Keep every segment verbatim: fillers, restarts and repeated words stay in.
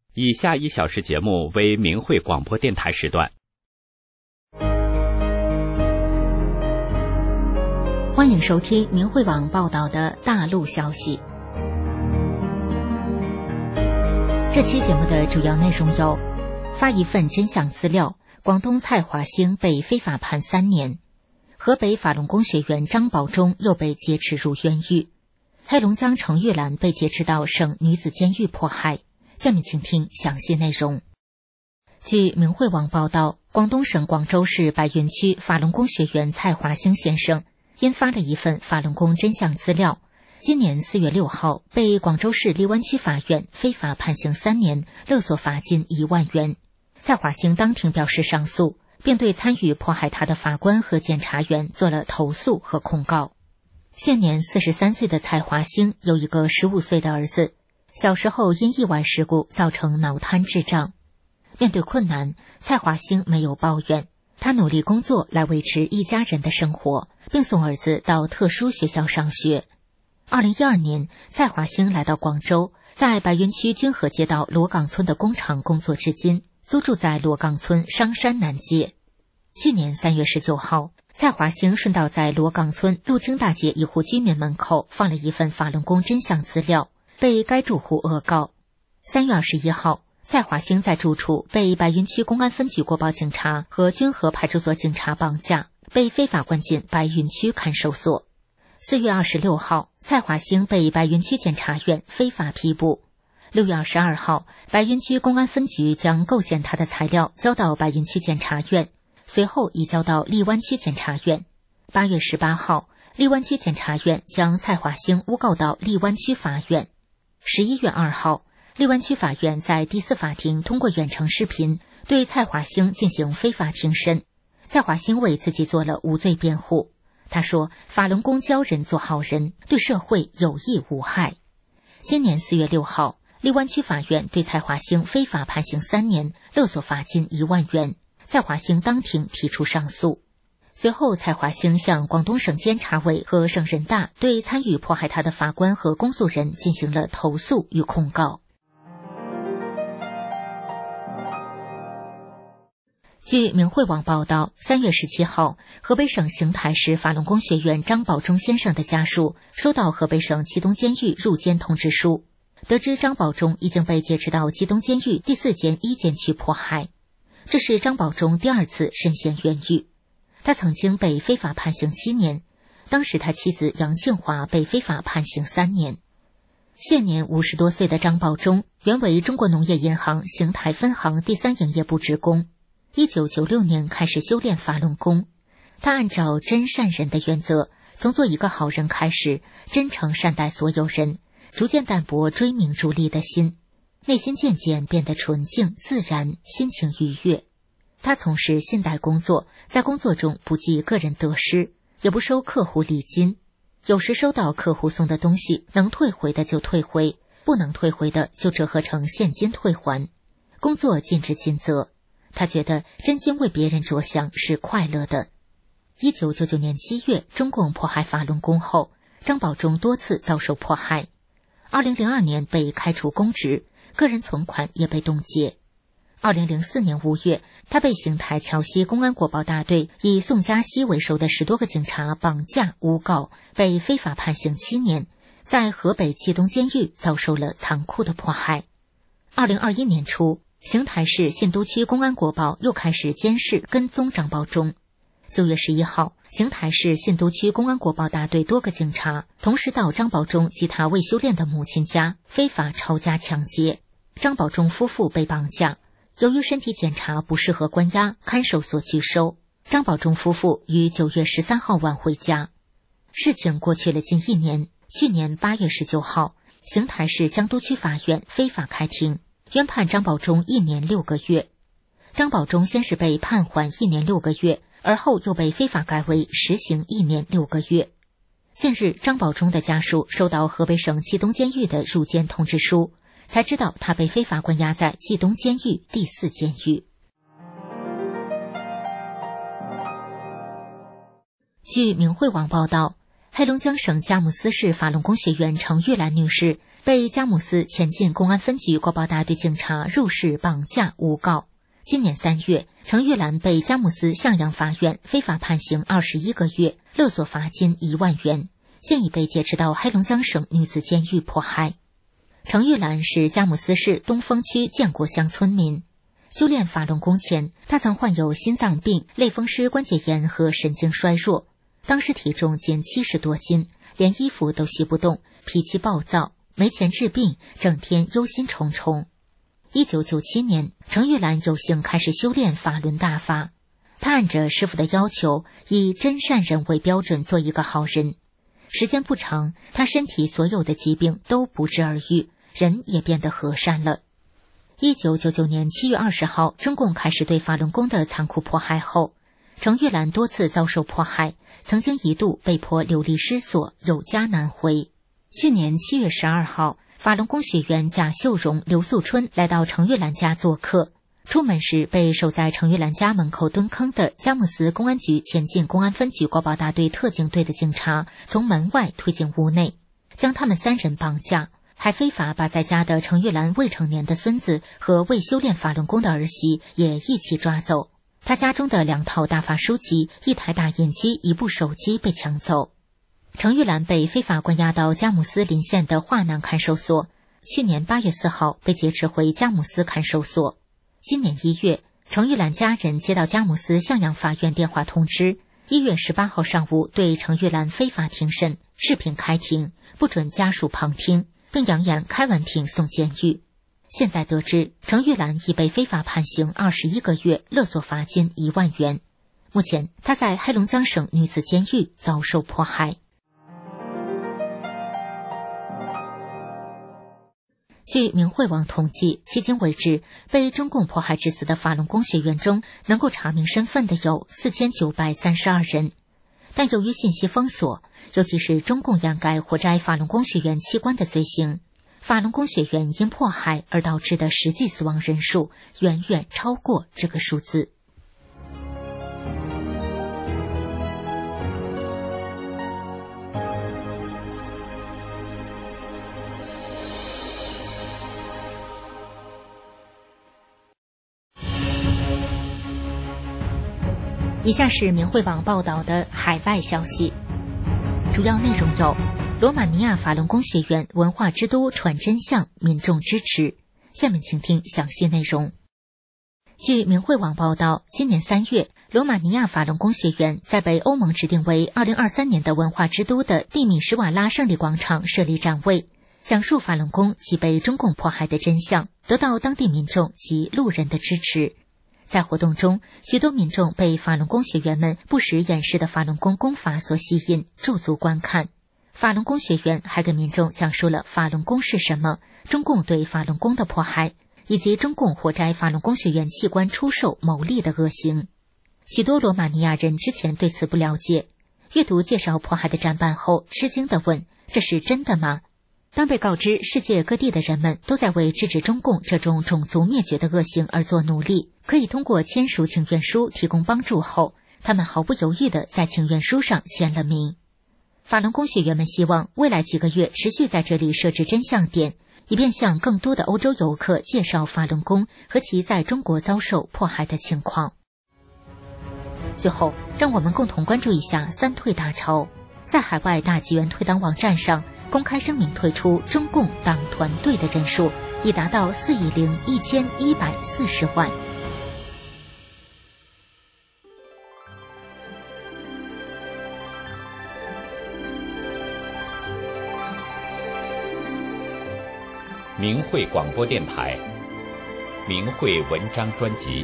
以下一小时节目为明慧广播电台时段。 欢迎收听明慧网报道的大陆消息。这期节目的主要内容有：发一份真相资料，广东蔡华兴被非法判三年；河北法轮功学员张保忠又被劫持入冤狱；黑龙江程玉兰被劫持到省女子监狱迫害。下面请听详细内容。据明慧网报道，广东省广州市白云区法轮功学员蔡华兴先生因发了一份法轮功真相资料，今年四月六号被广州市荔湾区法院非法判刑三年，勒索罚金一万元。蔡华兴当庭表示上诉，并对参与迫害他的法官和检察员做了投诉和控告。现年四十三岁的蔡华兴有一个十五岁的儿子，小时候因意外事故造成脑瘫智障。面对困难，蔡华兴没有抱怨，他努力工作来维持一家人的生活，并送儿子到特殊学校上学。二零一二年，蔡华兴来到广州，在白云区君和街道罗岗村的工厂工作至今，租住在罗岗村商山南街。去年三月十九号，蔡华兴顺道在罗岗村陆清大街一户居民门口放了一份法轮功真相资料，被该住户恶告。三月二十一号，蔡华兴在住处被白云区公安分局国保警察和君和派出所警察绑架，被非法关进白云区看守所。四月二十六号，蔡华兴被白云区检察院非法批捕。六月二十二号，白云区公安分局将构陷他的材料交到白云区检察院，随后移交到荔湾区检察院。八月十八号，荔湾区检察院将蔡华兴诬告到荔湾区法院。十一月二号，荔湾区法院在第四法庭通过远程视频对蔡华兴进行非法庭审。蔡华兴为自己做了无罪辩护，他说法轮功教人做好人，对社会有益无害。今年四月六号，荔湾区法院对蔡华兴非法判刑三年，勒索罚金一万元。蔡华兴当庭提出上诉。随后，蔡华兴向广东省监察委和省人大对参与迫害他的法官和公诉人进行了投诉与控告。据明慧网报道，三月十七号，河北省邢台市法轮功学员张保忠先生的家属收到河北省祁东监狱入监通知书，得知张保忠已经被劫持到祁东监狱第四监一监区迫害。这是张保忠第二次身陷冤狱。他曾经被非法判刑七年，当时他妻子杨庆华被非法判刑三年。现年五十多岁的张保忠原为中国农业银行邢台分行第三营业部职工，一九九六年开始修炼法轮功。他按照真善人的原则，从做一个好人开始，真诚善待所有人，逐渐淡泊追名逐利的心，内心渐渐变得纯净自然，心情愉悦。他从事信贷工作，在工作中不计个人得失，也不收客户礼金。有时收到客户送的东西，能退回的就退回，不能退回的就折合成现金退还。工作尽职尽责，他觉得真心为别人着想是快乐的。一九九九年七月，中共迫害法轮功后，张保忠多次遭受迫害。二零零二年被开除公职，个人存款也被冻结。二零零四年五月，他被邢台桥西公安国保大队以宋家熙为首的十多个警察绑架诬告，被非法判刑七年，在河北祁东监狱遭受了残酷的迫害。二零二一年初，邢台市信都区公安国保又开始监视跟踪张保忠。九月十一号，邢台市信都区公安国保大队多个警察同时到张保忠及他未修炼的母亲家非法抄家抢劫，张保忠夫妇被绑架。由于身体检查不适合关押，看守所拒收。张保忠夫妇于九月十三号晚回家。事情过去了近一年，去年八月十九号，邢台市香都区法院非法开庭，冤判张保忠一年六个月。张保忠先是被判缓一年六个月，而后又被非法改为实行一年六个月。近日，张保忠的家属收到河北省祁东监狱的入监通知书，才知道他被非法关押在祁东监狱第四监狱。据明慧网报道，黑龙江省佳木斯市法轮功学员程玉兰女士被佳木斯前进公安分局国保大队警察入室绑架诬告。今年三月，程玉兰被佳木斯向阳法院非法判刑二十一个月，勒索罚金一万元，现已被劫持到黑龙江省女子监狱迫害。程玉兰是佳木斯市东风区建国乡村民。修炼法轮功前，他曾患有心脏病、类风湿关节炎和神经衰弱，当时体重仅七十多斤，连衣服都洗不动，脾气暴躁，没钱治病，整天忧心忡忡。一九九七年，程玉兰有幸开始修炼法轮大法。他按着师父的要求，以真善忍为标准做一个好人。时间不长，他身体所有的疾病都不治而愈，人也变得和善了。一九九九年七月二十号，中共开始对法轮功的残酷迫害后，程玉兰多次遭受迫害，曾经一度被迫流离失所，有家难回。去年七月十二号，法轮功学员贾秀荣、刘素春来到程玉兰家做客，出门时被守在程玉兰家门口蹲坑的佳木斯公安局前进公安分局国保大队特警队的警察从门外推进屋内，将他们三人绑架，还非法把在家的程玉兰未成年的孙子和未修炼法轮功的儿媳也一起抓走。他家中的两套大法书籍、一台打印机、一部手机被抢走。程玉兰被非法关押到佳木斯邻县的华南看守所，去年八月四号被劫持回佳木斯看守所。今年一月，程玉兰家人接到佳木斯向阳法院电话通知，一月十八号上午对程玉兰非法庭审，视频开庭，不准家属旁听，并扬言开完庭送监狱。现在得知，程玉兰已被非法判刑二十一个月，勒索罚金一万元。目前，她在黑龙江省女子监狱遭受迫害。据明慧网统计，迄今为止，被中共迫害致死的法轮功学员中，能够查明身份的有四千九百三十二人。但由于信息封锁，尤其是中共掩盖活摘法轮功学员器官的罪行，法轮功学员因迫害而导致的实际死亡人数远远超过这个数字。以下是明慧网报道的海外消息，主要内容有：罗马尼亚法轮功学院文化之都传真相，民众支持。下面请听详细内容。据明慧网报道，今年三月，罗马尼亚法轮功学院在被欧盟指定为二零二三年的文化之都的蒂米什瓦拉胜利广场设立展位，讲述法轮功及被中共迫害的真相，得到当地民众及路人的支持。在活动中，许多民众被法轮功学员们不时演示的法轮功功法所吸引，驻足观看。法轮功学员还给民众讲述了法轮功是什么、中共对法轮功的迫害，以及中共活摘法轮功学员器官出售牟利的恶行。许多罗马尼亚人之前对此不了解，阅读介绍迫害的展板后，吃惊地问：“这是真的吗？”当被告知世界各地的人们都在为制止中共这种种族灭绝的恶行而做努力，可以通过签署请愿书提供帮助后，他们毫不犹豫地在请愿书上签了名。法轮功学员们希望未来几个月持续在这里设置真相点，以便向更多的欧洲游客介绍法轮功和其在中国遭受迫害的情况。最后，让我们共同关注一下三退大潮。在海外大纪元退党网站上公开声明退出中共党团队的人数已达到四亿零一千一百四十万。 明慧广播电台，明慧文章专辑。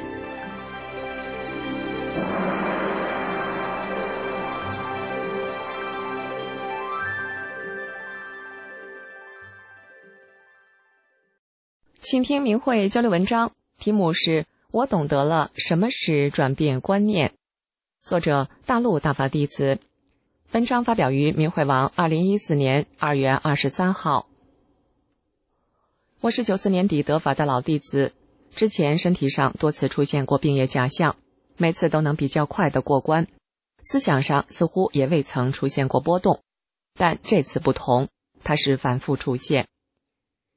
请听明慧交流文章，题目是我懂得了什么是转变观念，作者大陆大法弟子。文章发表于明慧网二零一四年二月二十三号。我是九四年底得法的老弟子，之前身体上多次出现过病业假象，每次都能比较快的过关，思想上似乎也未曾出现过波动，但这次不同，它是反复出现。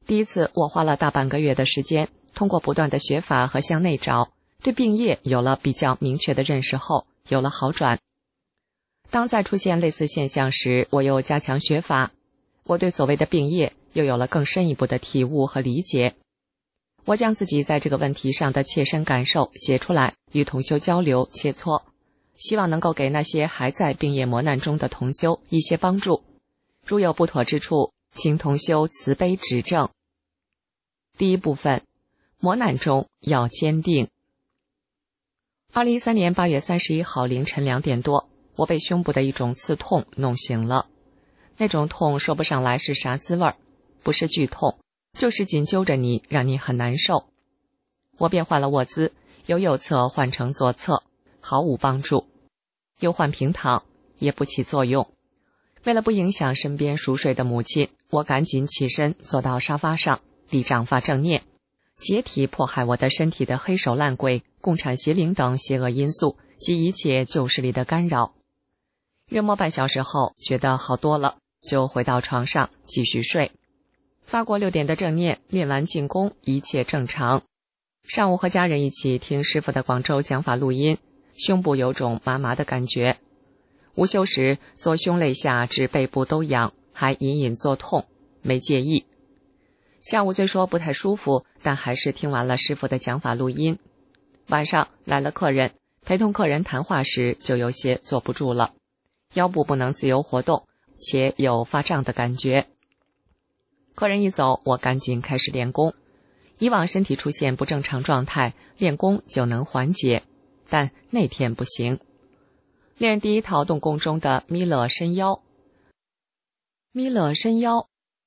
第一次我花了大半个月的时间，通过不断的学法和向内找，对病业有了比较明确的认识后，有了好转。当再出现类似现象时，我又加强学法，我对所谓的病业又有了更深一步的体悟和理解。我将自己在这个问题上的切身感受写出来，与同修交流切磋，希望能够给那些还在病业磨难中的同修一些帮助。如有不妥之处，请同修慈悲指正。第一部分，磨难中要坚定。二零一三年八月三十一号凌晨两点多，我被胸部的一种刺痛弄醒了。那种痛说不上来是啥滋味儿，不是剧痛，就是紧揪着你，让你很难受。我便换了卧姿，由右侧换成左侧，毫无帮助；又换平躺，也不起作用。为了不影响身边熟睡的母亲，我赶紧起身坐到沙发上，立掌发正念，解体迫害我的身体的黑手烂鬼、共产邪灵等邪恶因素及一切旧势力的干扰。约莫半小时后，觉得好多了，就回到床上继续睡。发过六点的正念，练完静功，一切正常。上午和家人一起听师父的广州讲法录音，胸部有种麻麻的感觉。午休时，左胸肋下至背部都痒，还隐隐作痛，没介意。下午虽说不太舒服，但还是听完了师父的讲法录音。晚上来了客人，陪同客人谈话时就有些坐不住了，腰部不能自由活动，且有发胀的感觉。客人一走，我赶紧开始练功。以往身体出现不正常状态，练功就能缓解，但那天不行。练第一套动功中的弥勒伸腰。弥勒伸腰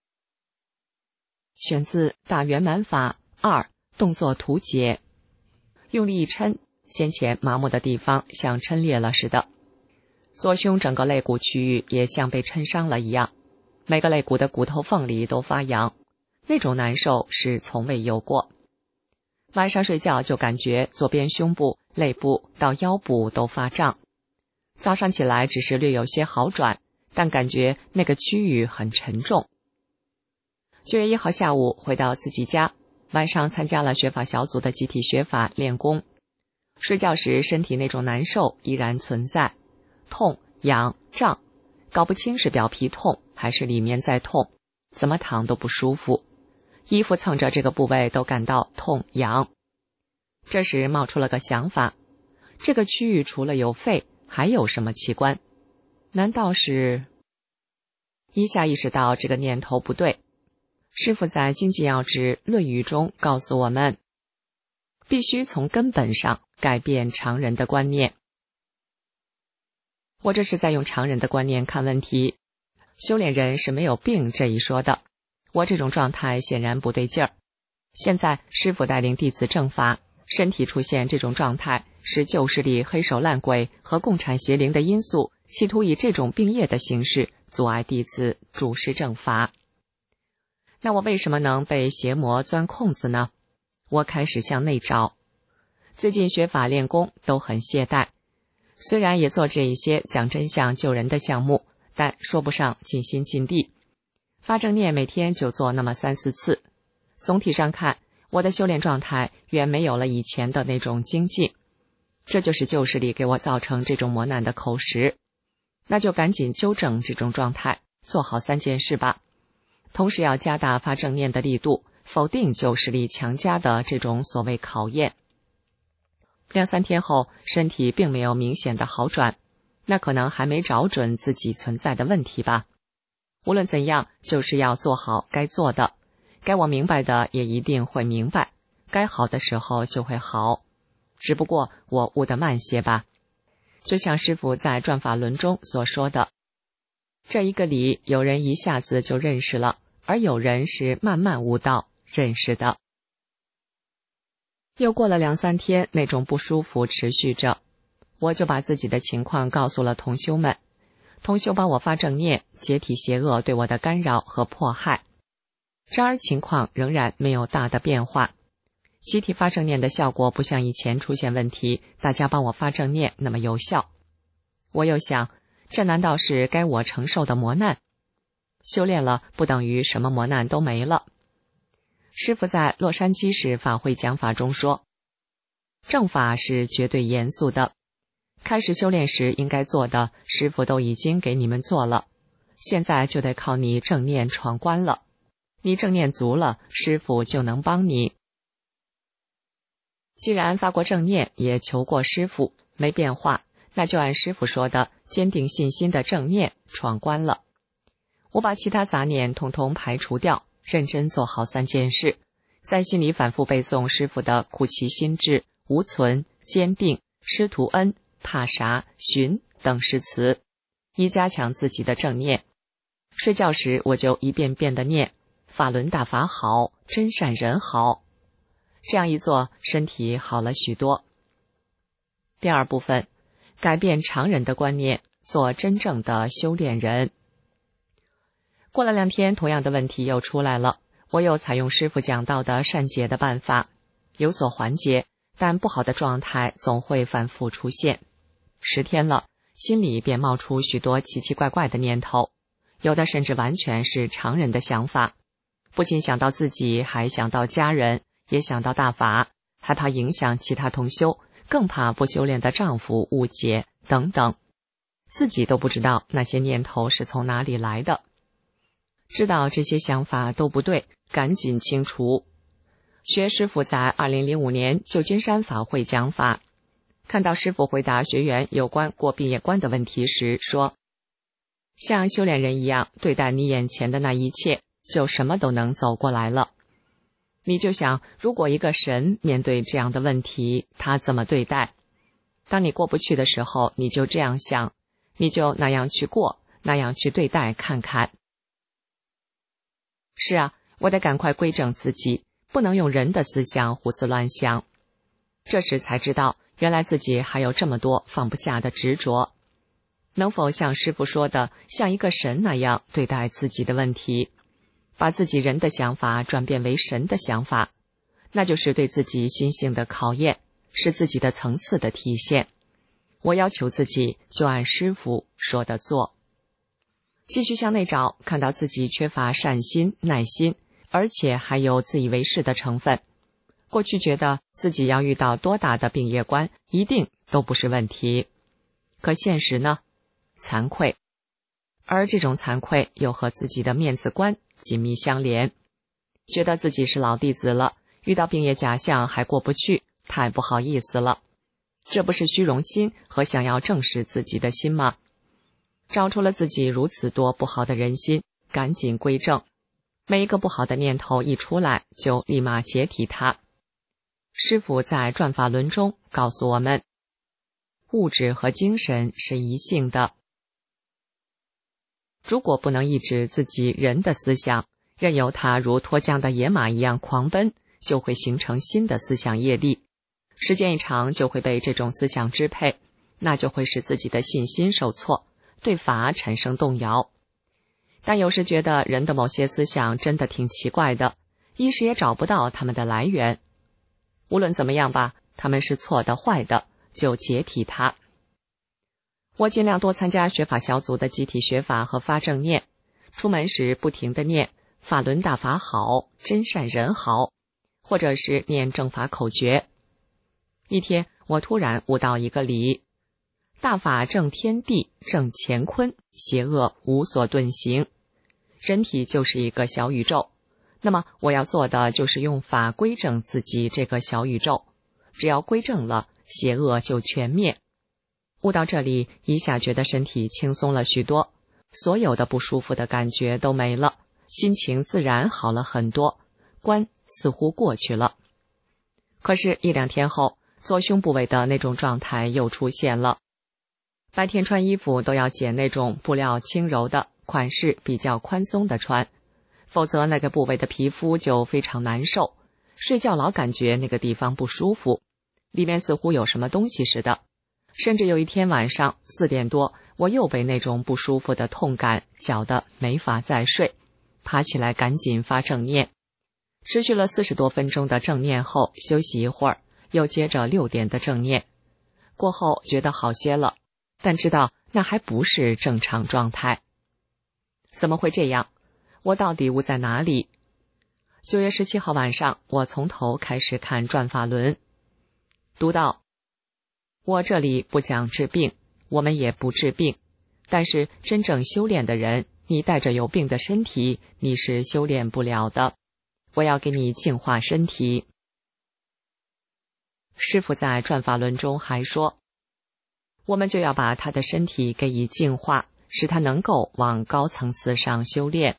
选自《大圆满法二动作图解》，用力一抻，先前麻木的地方像抻裂了似的，左胸整个肋骨区域也像被抻伤了一样，每个肋骨的骨头缝里都发痒，那种难受是从未有过。晚上睡觉就感觉左边胸部、肋部到腰部都发胀，早上起来只是略有些好转，但感觉那个区域很沉重。九月一号下午回到自己家，晚上参加了学法小组的集体学法练功。睡觉时身体那种难受依然存在，痛、痒、胀，搞不清是表皮痛还是里面在痛，怎么躺都不舒服，衣服蹭着这个部位都感到痛痒。这时冒出了个想法，这个区域除了有肺，还有什么器官？难道是……一下意识到这个念头不对。师父在《经济要旨论语》中告诉我们，必须从根本上改变常人的观念。我这是在用常人的观念看问题，修炼人是没有病这一说的，我这种状态显然不对劲儿。现在师父带领弟子正法，身体出现这种状态，是旧势力黑手烂鬼和共产邪灵的因素，企图以这种病业的形式阻碍弟子主持正法。那我为什么能被邪魔钻空子呢？我开始向内找。最近学法练功都很懈怠，虽然也做这一些讲真相救人的项目，但说不上尽心尽力。发正念每天就做那么三四次，总体上看，我的修炼状态远没有了以前的那种精进。这就是旧势力给我造成这种磨难的口实，那就赶紧纠正这种状态，做好三件事吧。同时要加大发正念的力度，否定旧势力强加的这种所谓考验。两三天后，身体并没有明显的好转，那可能还没找准自己存在的问题吧。无论怎样，就是要做好该做的，该我明白的也一定会明白，该好的时候就会好，只不过我悟得慢些吧。就像师父在转法轮中所说的，这一个理有人一下子就认识了，而有人是慢慢悟道认识的。又过了两三天，那种不舒服持续着，我就把自己的情况告诉了同修们。同修帮我发正念，解体邪恶对我的干扰和迫害。然而情况仍然没有大的变化，集体发正念的效果不像以前出现问题，大家帮我发正念那么有效。我又想，这难道是该我承受的磨难？修炼了不等于什么磨难都没了。 师父在洛杉矶市法会讲法中说，正法是绝对严肃的，开始修炼时应该做的，师父都已经给你们做了，现在就得靠你正念闯关了。你正念足了，师父就能帮你。既然发过正念，也求过师父，没变化，那就按师父说的，坚定信心的正念闯关了。我把其他杂念统统排除掉，认真做好三件事，在心里反复背诵师父的苦其心志、无存、坚定、师徒恩、怕啥、寻等诗词，以加强自己的正念。睡觉时我就一遍遍的念法轮大法好，真善人好。这样一做，身体好了许多。第二部分，改变常人的观念，做真正的修炼人。过了两天，同样的问题又出来了，我又采用师父讲到的善解的办法，有所缓解，但不好的状态总会反复出现。十天了，心里便冒出许多奇奇怪怪的念头，有的甚至完全是常人的想法，不仅想到自己，还想到家人，也想到大法，害怕影响其他同修，更怕不修炼的丈夫误解等等，自己都不知道那些念头是从哪里来的。知道这些想法都不对，赶紧清除。学师父在二零零五年旧金山法会讲法，看到师父回答学员有关过毕业关的问题时说，像修炼人一样对待你眼前的那一切，就什么都能走过来了。你就想，如果一个神面对这样的问题，他怎么对待？当你过不去的时候，你就这样想，你就那样去过，那样去对待看看。是啊，我得赶快归正自己，不能用人的思想胡思乱想。这时才知道，原来自己还有这么多放不下的执着。能否像师父说的，像一个神那样对待自己的问题，把自己人的想法转变为神的想法，那就是对自己心性的考验，是自己的层次的体现。我要求自己就按师父说的做。继续向内找，看到自己缺乏善心、耐心，而且还有自以为是的成分。过去觉得自己要遇到多大的病业关，一定都不是问题。可现实呢？惭愧。而这种惭愧又和自己的面子观紧密相连。觉得自己是老弟子了，遇到病业假象还过不去，太不好意思了。这不是虚荣心和想要证实自己的心吗？找出了自己如此多不好的人心，赶紧归正。每一个不好的念头一出来，就立马解体它。师父在转法轮中告诉我们，物质和精神是一性的。如果不能抑制自己人的思想，任由它如脱缰的野马一样狂奔，就会形成新的思想业力。时间一长，就会被这种思想支配，那就会使自己的信心受挫，对法产生动摇。但有时觉得人的某些思想真的挺奇怪的，一时也找不到他们的来源。无论怎么样吧，他们是错的、坏的，就解体它。我尽量多参加学法小组的集体学法和发正念，出门时不停地念法轮大法好，真善人好，或者是念正法口诀。一天，我突然悟到一个理：大法正天地，正乾坤，邪恶无所遁形。人体就是一个小宇宙，那么我要做的就是用法归正自己这个小宇宙，只要归正了，邪恶就全灭。悟到这里，一下觉得身体轻松了许多，所有的不舒服的感觉都没了，心情自然好了很多，关似乎过去了。可是，一两天后，左胸部位的那种状态又出现了。白天穿衣服都要捡那种布料轻柔的，款式比较宽松的穿，否则那个部位的皮肤就非常难受。睡觉老感觉那个地方不舒服，里面似乎有什么东西似的。甚至有一天晚上四点多，我又被那种不舒服的痛感搅得没法再睡，爬起来赶紧发正念。持续了四十多分钟的正念后，休息一会儿，又接着六点的正念。过后觉得好些了，但知道那还不是正常状态。怎么会这样？我到底悟在哪里？ 九月十七号晚上，我从头开始看转法轮，读到：我这里不讲治病，我们也不治病，但是真正修炼的人，你带着有病的身体，你是修炼不了的。我要给你净化身体。师父在转法轮中还说，我们就要把他的身体给予净化，使他能够往高层次上修炼。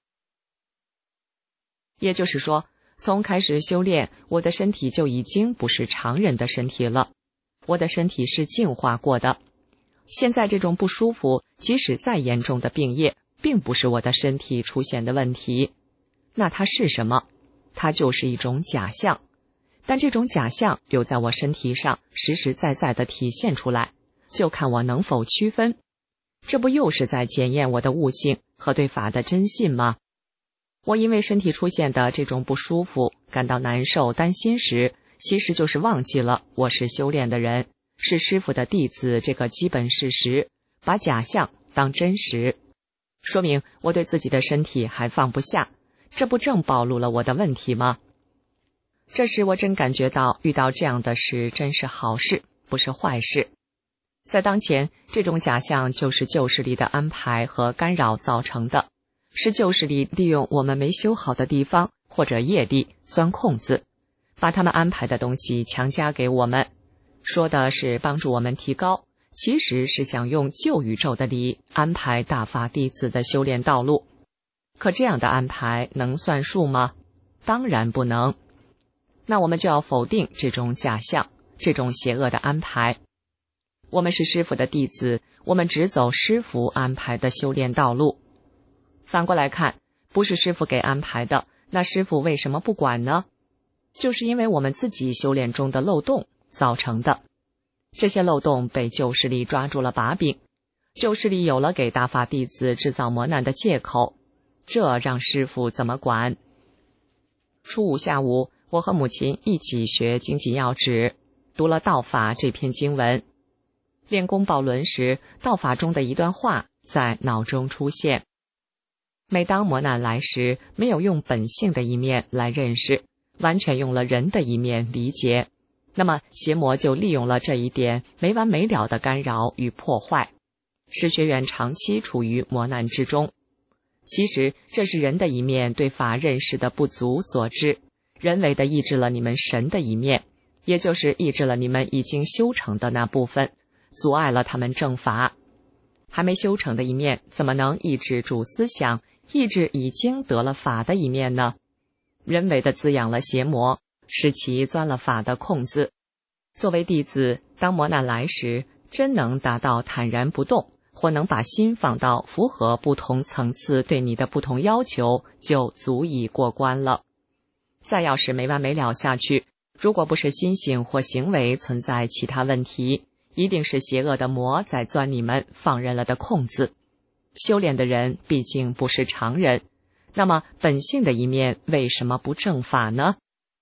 也就是说，从开始修炼，我的身体就已经不是常人的身体了，我的身体是净化过的。现在这种不舒服，即使再严重的病业，并不是我的身体出现的问题。那它是什么？它就是一种假象。但这种假象又在我身体上实实在在地体现出来，就看我能否区分。这不又是在检验我的悟性和对法的真信吗？我因为身体出现的这种不舒服，感到难受、担心时，其实就是忘记了我是修炼的人，是师父的弟子这个基本事实，把假象当真实，说明我对自己的身体还放不下，这不正暴露了我的问题吗？这时我真感觉到遇到这样的事真是好事，不是坏事。在当前，这种假象就是旧势力的安排和干扰造成的，是旧势力利用我们没修好的地方或者业力钻空子，把他们安排的东西强加给我们，说的是帮助我们提高，其实是想用旧宇宙的理安排大法弟子的修炼道路。可这样的安排能算数吗？当然不能。那我们就要否定这种假象，这种邪恶的安排。我们是师父的弟子，我们只走师父安排的修炼道路。反过来看，不是师父给安排的，那师父为什么不管呢？就是因为我们自己修炼中的漏洞造成的。这些漏洞被旧势力抓住了把柄，旧势力有了给大法弟子制造磨难的借口，这让师父怎么管？初五下午，我和母亲一起学经济要旨，读了道法这篇经文。练功抱轮时，道法中的一段话在脑中出现。每当磨难来时，没有用本性的一面来认识，完全用了人的一面理解，那么邪魔就利用了这一点没完没了的干扰与破坏，使学员长期处于磨难之中。其实这是人的一面对法认识的不足所致，人为的抑制了你们神的一面，也就是抑制了你们已经修成的那部分，阻碍了他们正法。还没修成的一面怎么能抑制主思想，抑制已经得了法的一面呢？人为的滋养了邪魔，使其钻了法的空子。作为弟子，当磨难来时，真能达到坦然不动，或能把心放到符合不同层次对你的不同要求，就足以过关了。再要是没完没了下去，如果不是心性或行为存在其他问题，一定是邪恶的魔在钻你们放任了的空子。修炼的人毕竟不是常人，那么本性的一面为什么不正法呢？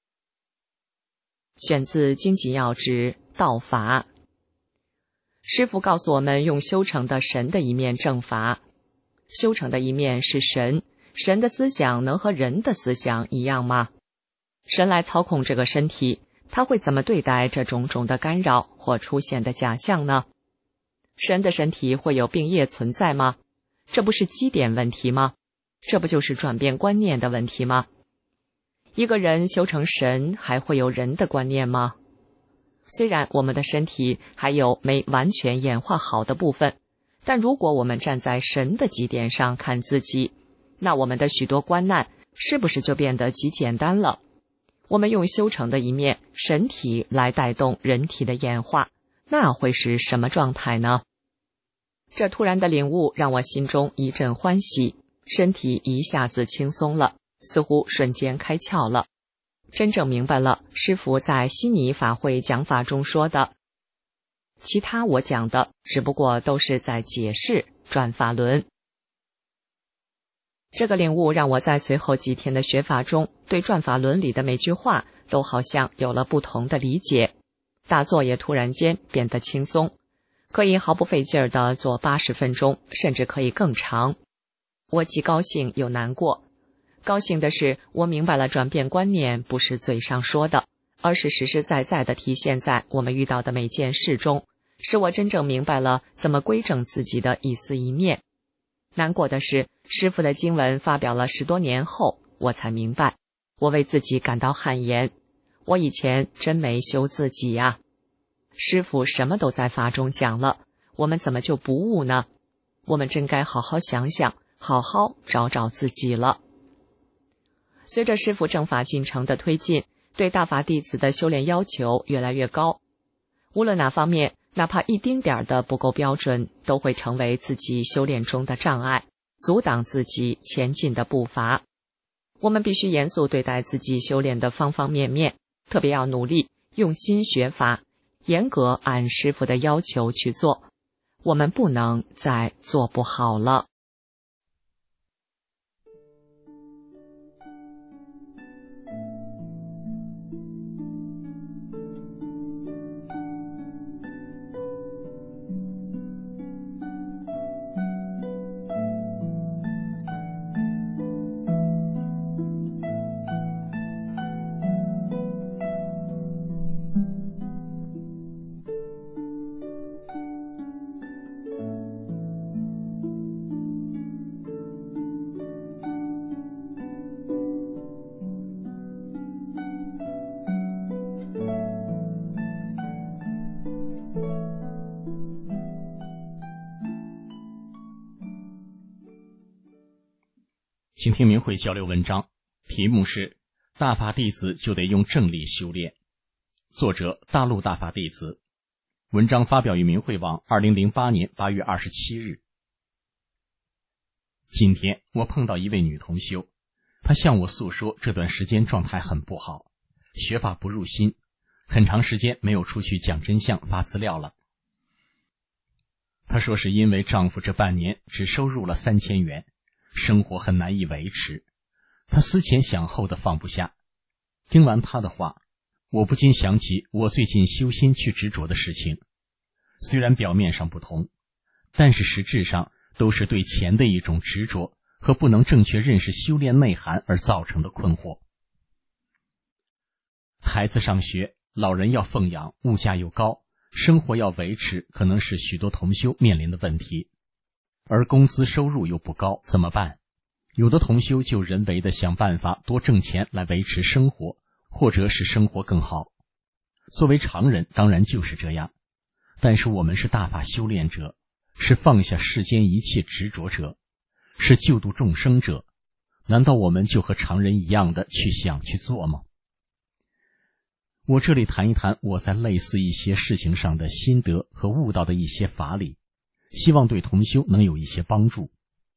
选自经济要旨道法。师父告诉我们，用修成的神的一面正法。修成的一面是神，神的思想能和人的思想一样吗？神来操控这个身体，他会怎么对待这种种的干扰或出现的假象呢？神的身体会有病业存在吗？这不是基点问题吗？这不就是转变观念的问题吗？一个人修成神，还会有人的观念吗？虽然我们的身体还有没完全演化好的部分，但如果我们站在神的基点上看自己，那我们的许多观难是不是就变得极简单了？我们用修成的一面神体来带动人体的演化，那会是什么状态呢？这突然的领悟让我心中一阵欢喜，身体一下子轻松了，似乎瞬间开窍了，真正明白了师父在悉尼法会讲法中说的。其他我讲的只不过都是在解释转法轮。这个领悟让我在随后几天的学法中，对转法轮里的每句话都好像有了不同的理解，打坐也突然间变得轻松，可以毫不费劲儿地做八十分钟，甚至可以更长。我既高兴又难过， 高兴的是，我明白了转变观念不是嘴上说的，而是实实在在地体现在我们遇到的每件事中，使我真正明白了怎么规正自己的一思一念。难过的是，师父的经文发表了十多年后，我才明白，我为自己感到汗颜。我以前真没修自己呀、啊！师父什么都在法中讲了，我们怎么就不悟呢？我们真该好好想想，好好找找自己了。随着师父正法进程的推进，对大法弟子的修炼要求越来越高，无论哪方面，哪怕一丁点儿的不够标准，都会成为自己修炼中的障碍，阻挡自己前进的步伐。我们必须严肃对待自己修炼的方方面面，特别要努力用心学法，严格按师父的要求去做。我们不能再做不好了。 请听明慧交流文章，题目是大法弟子就得用正力修炼，作者大陆大法弟子，文章发表于明慧网二零零八年八月二十七日。今天我碰到一位女同修，她向我诉说这段时间状态很不好，学法不入心，很长时间没有出去讲真相发资料了。她说是因为丈夫这半年只收入了三千元，生活很难以维持，她思前想后的放不下。听完她的话，我不禁想起我最近修心去执着的事情，虽然表面上不同，但是实质上都是对钱的一种执着和不能正确认识修炼内涵而造成的困惑。孩子上学，老人要奉养，物价又高，生活要维持，可能是许多同修面临的问题。而工资收入又不高，怎么办？有的同修就人为的想办法多挣钱来维持生活，或者使生活更好。作为常人当然就是这样，但是我们是大法修炼者，是放下世间一切执着者，是救度众生者，难道我们就和常人一样的去想去做吗？我这里谈一谈我在类似一些事情上的心得和悟到的一些法理，希望对同修能有一些帮助。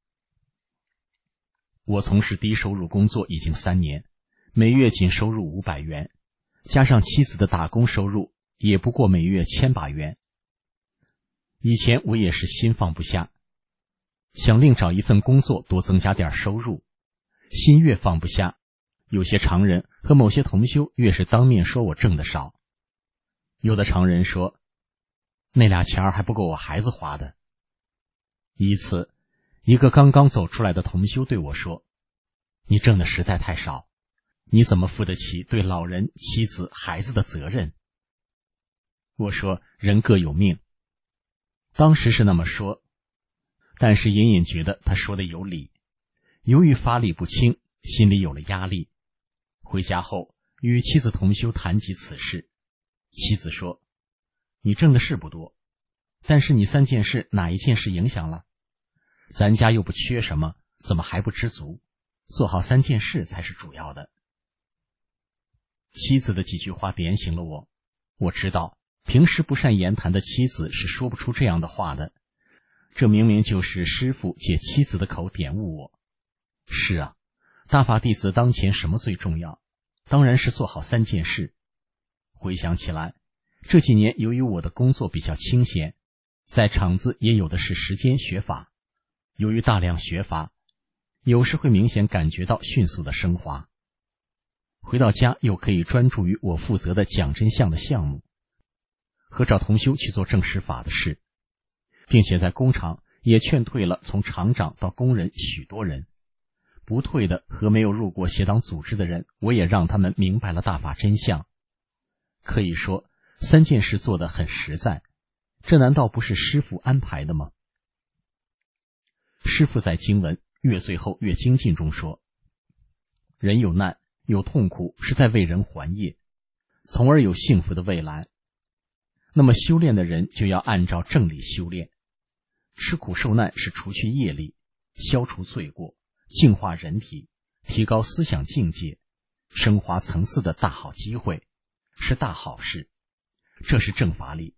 我从事低收入工作已经三年，每月仅收入五百元，加上妻子的打工收入，也不过每月千把元。以前我也是心放不下，想另找一份工作多增加点收入，心越放不下，有些常人和某些同修越是当面说我挣得少。有的常人说，那俩钱还不够我孩子花的。一次，一个刚刚走出来的同修对我说，你挣的实在太少，你怎么负得起对老人、妻子、孩子的责任？我说，人各有命。当时是那么说，但是隐隐觉得他说的有理。由于发力不轻，心里有了压力。回家后与妻子同修谈及此事，妻子说，你挣的是不多，但是你三件事哪一件事影响了？咱家又不缺什么，怎么还不知足？做好三件事才是主要的。妻子的几句话点醒了我，我知道平时不善言谈的妻子是说不出这样的话的，这明明就是师父借妻子的口点悟我。是啊，大法弟子当前什么最重要？当然是做好三件事。回想起来，这几年由于我的工作比较清闲，在厂子也有的是时间学法，由于大量学法，有时会明显感觉到迅速的升华。回到家又可以专注于我负责的讲真相的项目，和找同修去做正实法的事，并且在工厂也劝退了从厂长到工人许多人， 不退的和没有入过邪党组织的人，我也让他们明白了大法真相。可以说三件事做得很实在，这难道不是师父安排的吗？师父在经文越最后越精进中说，人有难有痛苦是在为人还业，从而有幸福的未来。那么修炼的人就要按照正理修炼，吃苦受难是除去业力，消除罪过，净化人体，提高思想境界，升华层次的大好机会，是大好事。这是正法力。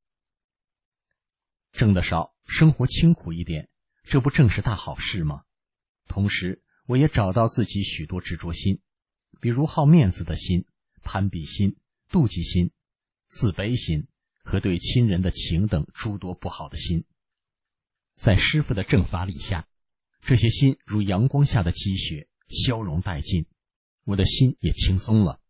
挣得少，生活清苦一点，这不正是大好事吗？同时我也找到自己许多执着心，比如好面子的心、攀比心、妒忌心、自卑心和对亲人的情等诸多不好的心。在师父的正法理下，这些心如阳光下的积雪，消融殆尽，我的心也轻松了。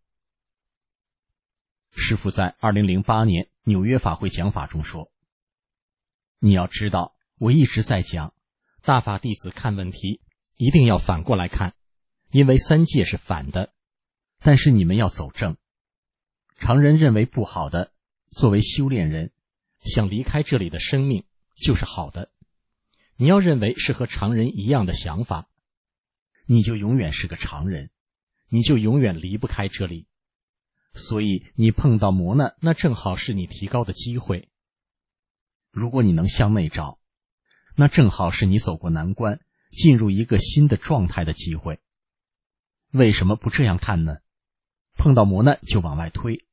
师父在二零零八年纽约法会讲法中说，你要知道，我一直在讲，大法弟子看问题一定要反过来看，因为三界是反的，但是你们要走正。常人认为不好的，作为修炼人，想离开这里的生命就是好的。你要认为是和常人一样的想法，你就永远是个常人，你就永远离不开这里。所以你碰到磨难，那正好是你提高的机会。如果你能向内找，那正好是你走过难关，进入一个新的状态的机会。为什么不这样看呢？碰到磨难就往外推。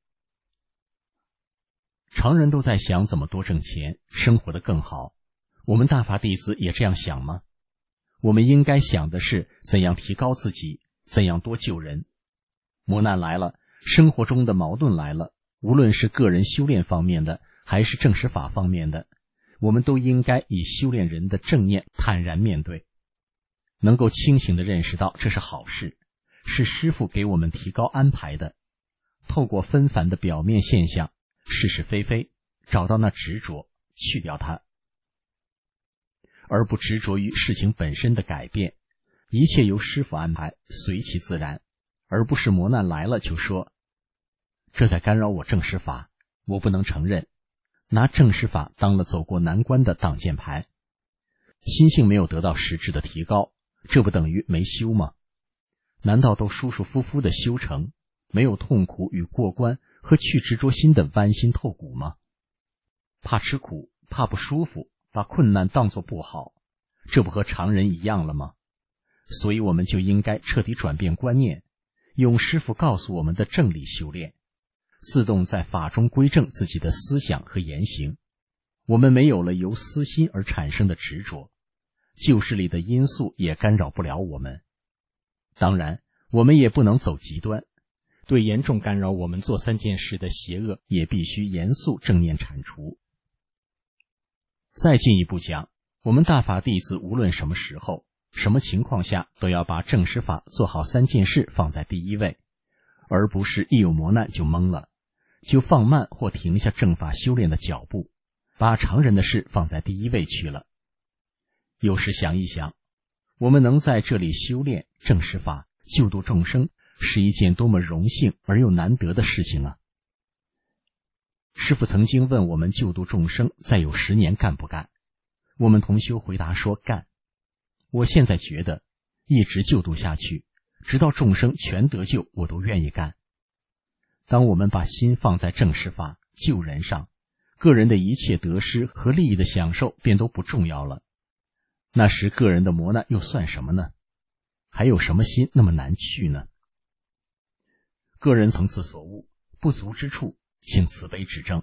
常人都在想怎么多挣钱，生活得更好。我们大法弟子也这样想吗？我们应该想的是怎样提高自己，怎样多救人。磨难来了，生活中的矛盾来了，无论是个人修炼方面的，还是正实法方面的，我们都应该以修炼人的正念坦然面对，能够清醒地认识到这是好事，是师父给我们提高安排的。透过纷繁的表面现象，是是非非，找到那执着，去掉它，而不执着于事情本身的改变。一切由师父安排，随其自然，而不是磨难来了就说这在干扰我正实法，我不能承认，拿正实法当了走过难关的挡箭牌。心性没有得到实质的提高，这不等于没修吗？难道都舒舒服服的修成，没有痛苦与过关和去执着心的剜心透骨吗？怕吃苦，怕不舒服，把困难当作不好，这不和常人一样了吗？所以我们就应该彻底转变观念，用师父告诉我们的正理修炼，自动在法中归正自己的思想和言行。我们没有了由私心而产生的执着，旧事里的因素也干扰不了我们。当然，我们也不能走极端，对严重干扰我们做三件事的邪恶，也必须严肃正念铲除。再进一步讲，我们大法弟子无论什么时候、什么情况下，都要把正实法做好三件事放在第一位，而不是一有磨难就懵了，就放慢或停下正法修炼的脚步，把常人的事放在第一位去了。有时想一想，我们能在这里修炼正实法，救度众生，是一件多么荣幸而又难得的事情啊！师父曾经问我们救度众生再有十年干不干？我们同修回答说干。我现在觉得一直救度下去，直到众生全得救，我都愿意干。当我们把心放在正实法救人上，个人的一切得失和利益的享受便都不重要了。那时个人的磨难又算什么呢？还有什么心那么难去呢？个人层次所悟，不足之处，请慈悲指正。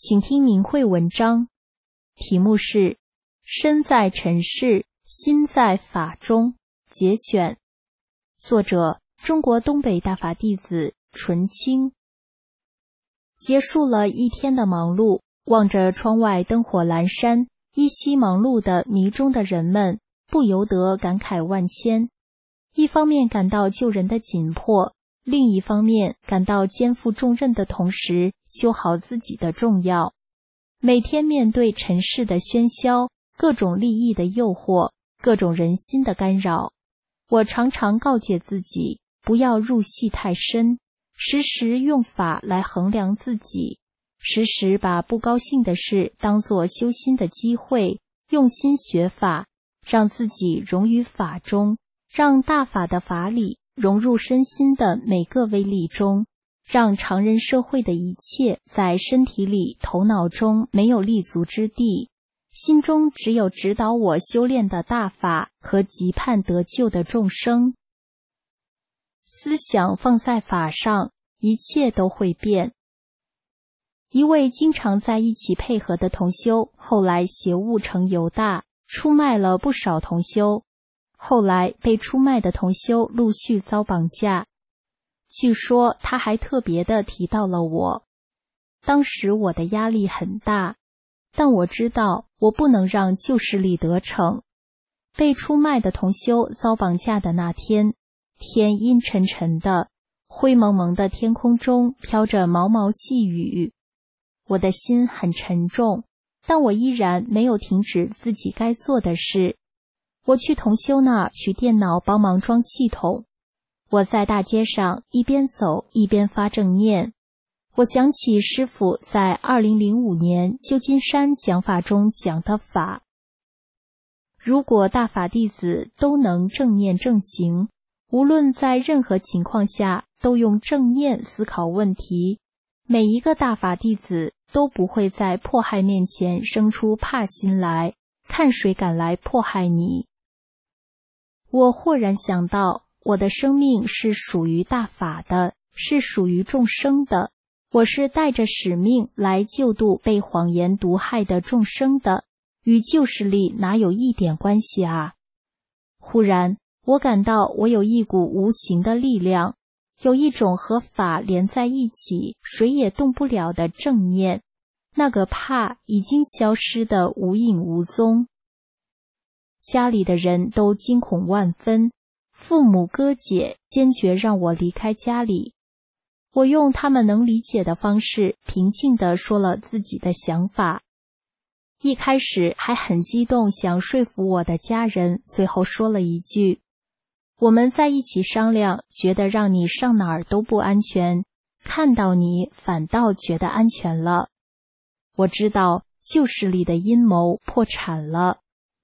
请听明慧文章，题目是身在尘世，心在法中，节选，作者中国东北大法弟子纯清。结束了一天的忙碌，望着窗外灯火阑珊，依稀忙碌的迷中的人们，不由得感慨万千。一方面感到救人的紧迫，另一方面感到肩负重任的同时修好自己的重要。每天面对尘世的喧嚣，各种利益的诱惑，各种人心的干扰，我常常告诫自己不要入戏太深，时时用法来衡量自己，时时把不高兴的事当作修心的机会，用心学法，让自己融于法中，让大法的法理融入身心的每个微粒中，让常人社会的一切在身体里头脑中没有立足之地，心中只有指导我修炼的大法和急盼得救的众生。思想放在法上，一切都会变。一位经常在一起配合的同修，后来邪物成犹大，出卖了不少同修。后来被出卖的同修陆续遭绑架。据说他还特别的提到了我。当时我的压力很大，但我知道我不能让旧势力得逞。被出卖的同修遭绑架的那天，天阴沉沉的，灰蒙蒙的天空中飘着毛毛细雨。我的心很沉重，但我依然没有停止自己该做的事。我去同修那取电脑帮忙装系统。我在大街上一边走一边发正念。我想起师父在二零零五年旧金山讲法中讲的法。如果大法弟子都能正念正行，无论在任何情况下都用正念思考问题，每一个大法弟子都不会在迫害面前生出怕心来，看谁敢来迫害你。我豁然想到，我的生命是属于大法的，是属于众生的，我是带着使命来救度被谎言毒害的众生的，与旧势力哪有一点关系啊？忽然，我感到我有一股无形的力量，有一种和法连在一起，谁也动不了的正念，那个怕已经消失得无影无踪。家里的人都惊恐万分，父母哥姐坚决让我离开家里。我用他们能理解的方式，平静地说了自己的想法。一开始还很激动，想说服我的家人，随后说了一句：我们在一起商量，觉得让你上哪儿都不安全，看到你反倒觉得安全了。我知道旧势力的阴谋破产了。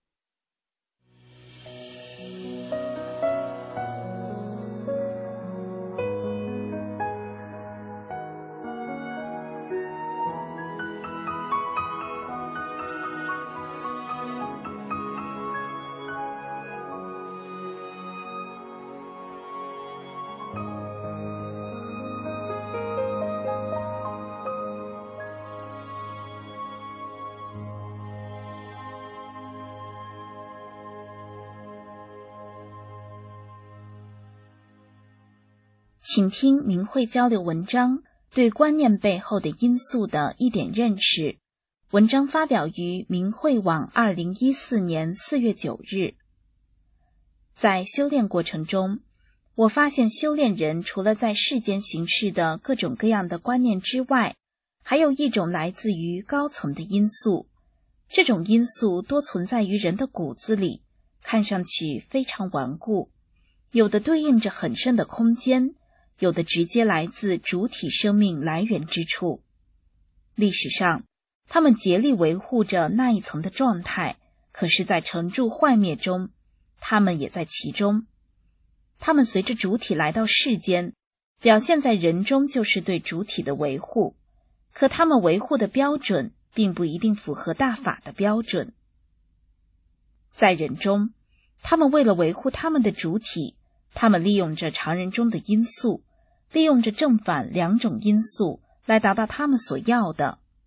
请听明慧交流文章，对观念背后的因素的一点认识。文章发表于明慧网二零一四年四月九日。在修炼过程中，我发现修炼人除了在世间行事的各种各样的观念之外，还有一种来自于高层的因素。这种因素多存在于人的骨子里，看上去非常顽固，有的对应着很深的空间，有的直接来自主体生命来源之处。历史上，他们竭力维护着那一层的状态，可是在成住坏灭中，他们也在其中。他们随着主体来到世间，表现在人中就是对主体的维护，可他们维护的标准并不一定符合大法的标准。在人中，他们为了维护他们的主体，他们利用着常人中的因素，利用着正反两种因素来达到他们所要的。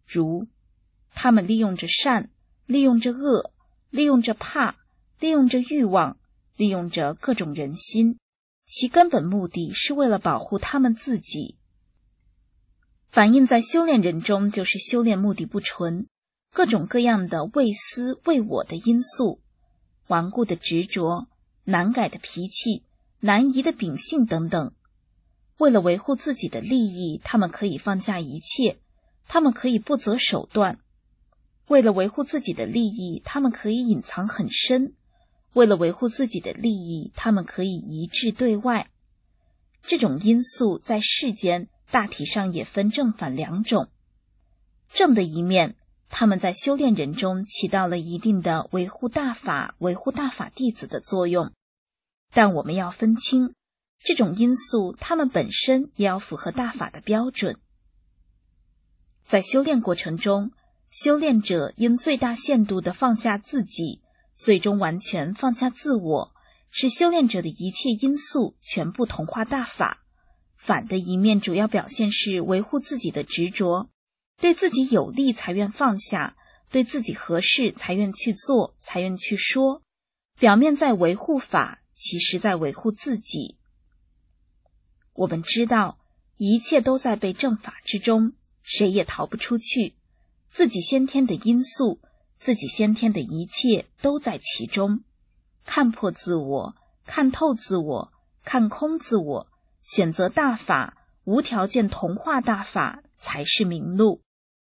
如他们利用着善，利用着恶，利用着怕，利用着欲望，利用着各种人心，其根本目的是为了保护他们自己。反映在修炼人中，就是修炼目的不纯，各种各样的为私为我的因素，顽固的执着，难改的脾气，难移的秉性等等。为了维护自己的利益，他们可以放下一切，他们可以不择手段。为了维护自己的利益，他们可以隐藏很深；为了维护自己的利益，他们可以一致对外。这种因素在世间大体上也分正反两种。正的一面，他们在修炼人中起到了一定的维护大法、维护大法弟子的作用。但我们要分清，这种因素他们本身也要符合大法的标准。在修炼过程中，修炼者应最大限度地放下自己，最终完全放下自我，使修炼者的一切因素全部同化大法。反的一面主要表现是维护自己的执着，对自己有利才愿放下，对自己合适才愿去做，才愿去说。表面在维护法，其实在维护自己。我们知道，一切都在被正法之中，谁也逃不出去。自己先天的因素，自己先天的一切都在其中。看破自我，看透自我，看空自我，选择大法，无条件同化大法，才是明路。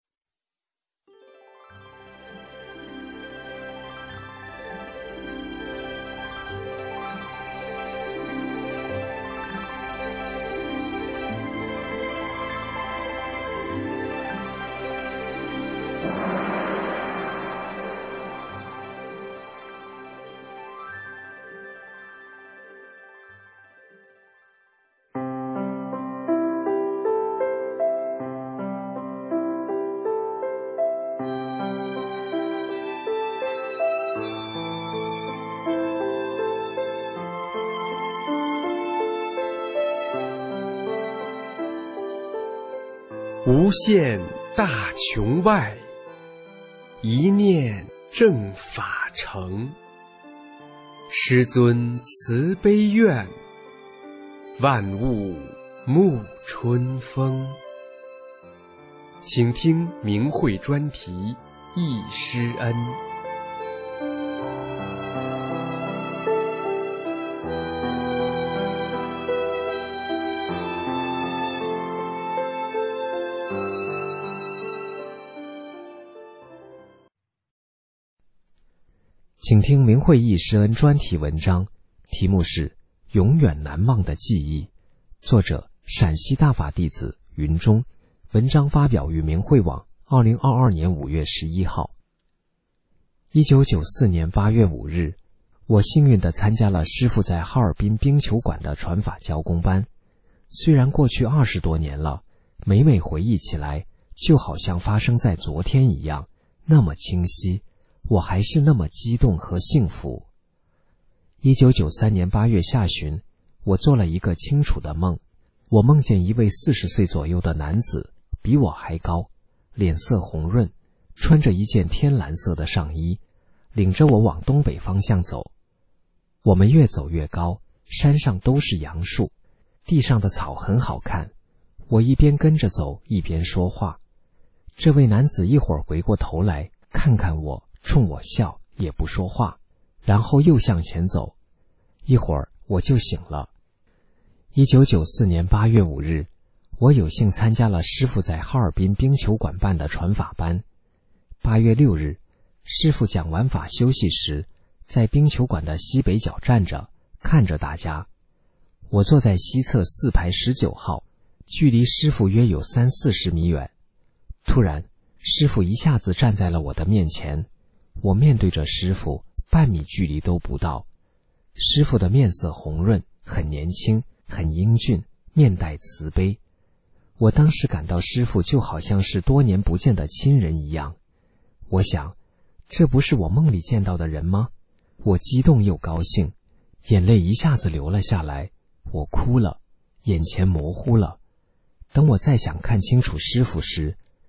无限大穹外，一念正法成。师尊慈悲愿，万物沐春风。请听明慧专题《忆师恩》。 请听明慧忆师恩专题文章，题目是《永远难忘的记忆》，作者陕西大法弟子云中，文章发表于明慧网二零二二年五月十一号。一九九四年八月五日，我幸运地参加了师父在哈尔滨冰球馆的传法教功班。虽然过去二十多年了，每每回忆起来，就好像发生在昨天一样，那么清晰。我还是那么激动和幸福。一九九三年八月下旬，我做了一个清楚的梦，我梦见一位四十岁左右的男子，比我还高，脸色红润，穿着一件天蓝色的上衣，领着我往东北方向走。我们越走越高，山上都是杨树，地上的草很好看。我一边跟着走，一边说话。这位男子一会儿回过头来看看我，冲我笑，也不说话，然后又向前走。一会儿我就醒了。一九九四年八月五日，我有幸参加了师父在哈尔滨冰球馆办的传法班。八月六日，师父讲完法休息时，在冰球馆的西北角站着，看着大家。我坐在西侧四排十九号，距离师父约有三四十米远。突然，师父一下子站在了我的面前。我面对着师父，半米距离都不到。师父的面色红润，很年轻，很英俊，面带慈悲。我当时感到师父就好像是多年不见的亲人一样。我想，这不是我梦里见到的人吗？我激动又高兴，眼泪一下子流了下来，我哭了，眼前模糊了。等我再想看清楚师父时，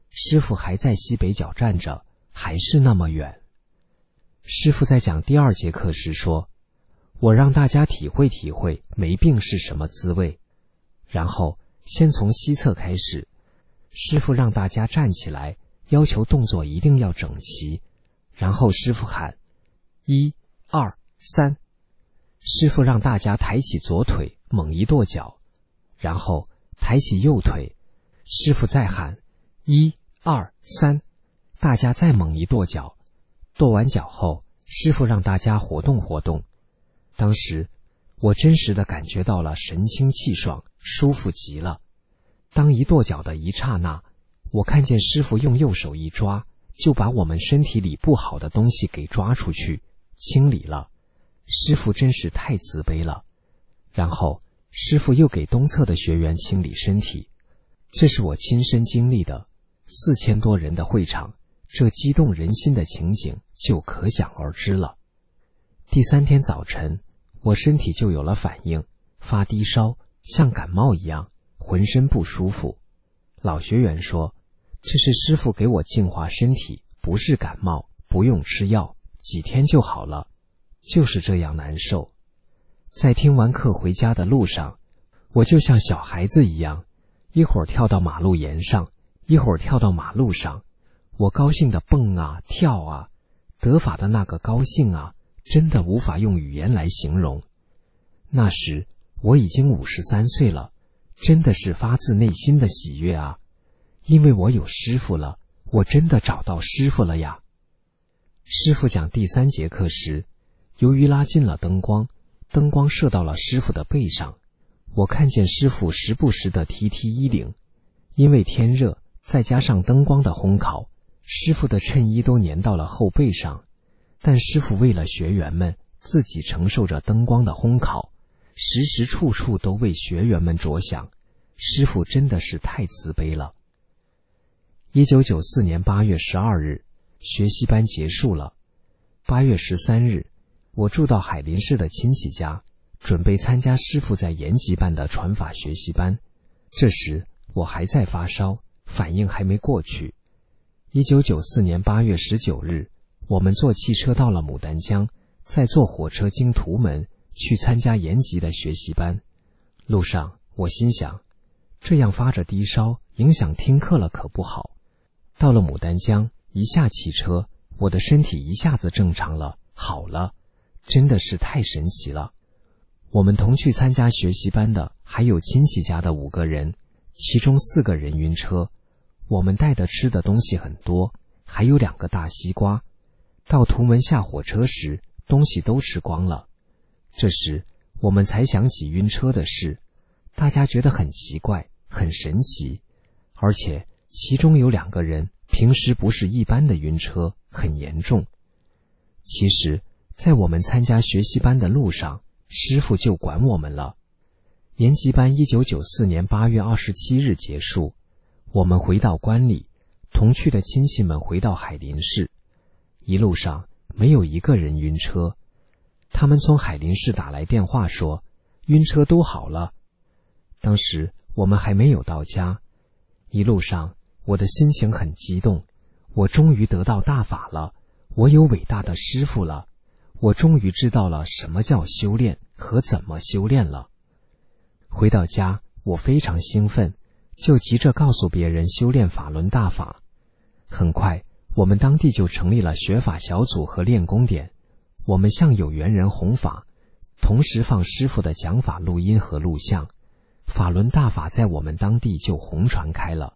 师父还在西北角站着，还是那么远。师父在讲第二节课时说，我让大家体会体会没病是什么滋味。然后先从西侧开始，师父让大家站起来，要求动作一定要整齐。然后师父喊一二三，师父让大家抬起左腿，猛一跺脚，然后抬起右腿，师父再喊一二三，大家再猛一跺脚。跺完脚后，师父让大家活动活动。当时我真实地感觉到了神清气爽，舒服极了。当一跺脚的一刹那，我看见师父用右手一抓，就把我们身体里不好的东西给抓出去，清理了。师父真是太慈悲了。然后师父又给东侧的学员清理身体，这是我亲身经历的。四千多人的会场，这激动人心的情景就可想而知了。第三天早晨，我身体就有了反应，发低烧，像感冒一样，浑身不舒服。老学员说，这是师父给我净化身体，不是感冒，不用吃药，几天就好了。就是这样难受。在听完课回家的路上，我就像小孩子一样，一会儿跳到马路沿上，一会儿跳到马路上，我高兴地蹦啊跳啊，得法的那个高兴啊，真的无法用语言来形容。那时我已经五十三岁了，真的是发自内心的喜悦啊，因为我有师父了，我真的找到师父了呀。师父讲第三节课时，由于拉近了灯光，灯光射到了师父的背上，我看见师父时不时地提提衣领，因为天热，再加上灯光的烘烤，师父的衬衣都粘到了后背上。但师父为了学员们，自己承受着灯光的烘烤，时时处处都为学员们着想，师父真的是太慈悲了。一九九四年八月十二日，学习班结束了。八月十三日，我住到海林市的亲戚家，准备参加师父在延吉办的传法学习班。这时我还在发烧，反应还没过去。一九九四年八月十九日，我们坐汽车到了牡丹江，再坐火车经图门去参加延吉的学习班。路上我心想，这样发着低烧，影响听课了可不好。到了牡丹江，一下汽车，我的身体一下子正常了，好了，真的是太神奇了。我们同去参加学习班的还有亲戚家的五个人，其中四个人晕车。我们带的吃的东西很多，还有两个大西瓜。到图门下火车时，东西都吃光了。这时我们才想起晕车的事，大家觉得很奇怪，很神奇，而且其中有两个人平时不是一般的晕车，很严重。其实在我们参加学习班的路上，师父就管我们了。延吉班一九九四年八月二十七日结束，我们回到关里，同去的亲戚们回到海林市。一路上没有一个人晕车，他们从海林市打来电话说，晕车都好了。当时我们还没有到家，一路上我的心情很激动，我终于得到大法了，我有伟大的师父了，我终于知道了什么叫修炼和怎么修炼了。回到家，我非常兴奋，就急着告诉别人修炼法轮大法。很快我们当地就成立了学法小组和练功点，我们向有缘人弘法，同时放师父的讲法录音和录像，法轮大法在我们当地就红传开了。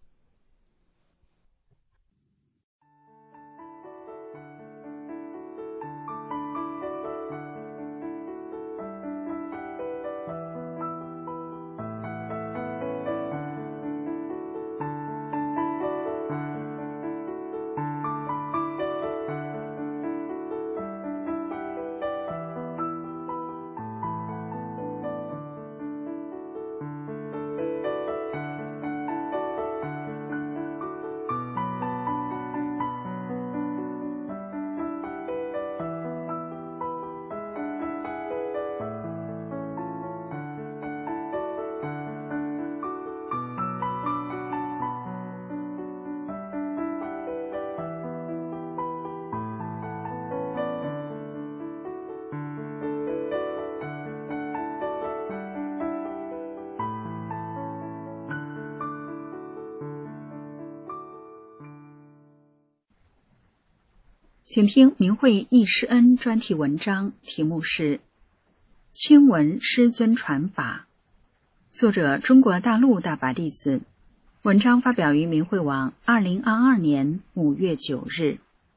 请听明慧忆师恩专题文章，题目是《亲闻师尊传法》，作者中国大陆大法弟子。文章发表于明慧网二零二二年五月九日。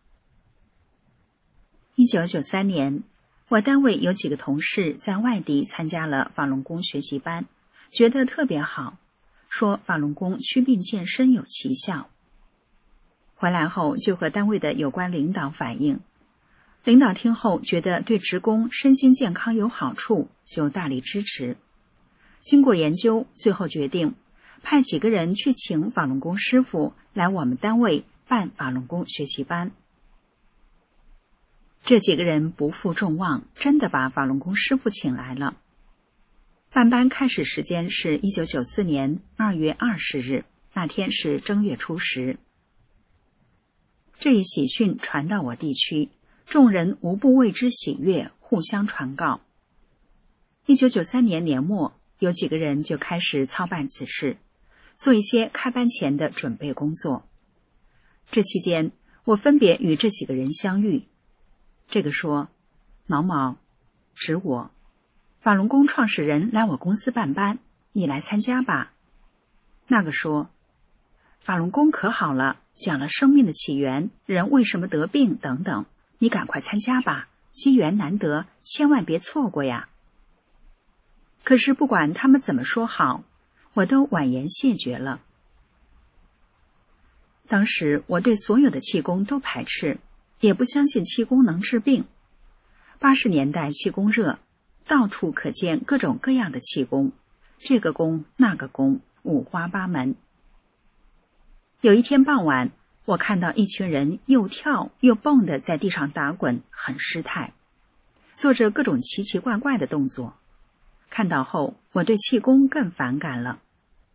一九九三年，我单位有几个同事在外地参加了法轮功学习班，觉得特别好，说法轮功祛病健身有奇效。回来后就和单位的有关领导反映，领导听后觉得对职工身心健康有好处，就大力支持。经过研究，最后决定派几个人去请法轮功师傅来我们单位办法轮功学习班。这几个人不负众望，真的把法轮功师傅请来了。办班开始时间是一九九四年二月二十日，那天是正月初十。这一喜讯传到我地区，众人无不为之喜悦，互相传告。一九九三年年末，有几个人就开始操办此事，做一些开班前的准备工作。这期间，我分别与这几个人相遇。这个说：“毛毛，指我，法轮功创始人来我公司办班，你来参加吧。”那个说：“法轮功可好了，讲了生命的起源，人为什么得病等等，你赶快参加吧，机缘难得，千万别错过呀。”可是不管他们怎么说好，我都婉言谢绝了。当时我对所有的气功都排斥，也不相信气功能治病。八十年代气功热，到处可见各种各样的气功，这个功那个功，五花八门。有一天傍晚，我看到一群人又跳又蹦的在地上打滚，很失态，做着各种奇奇怪怪的动作。看到后，我对气功更反感了。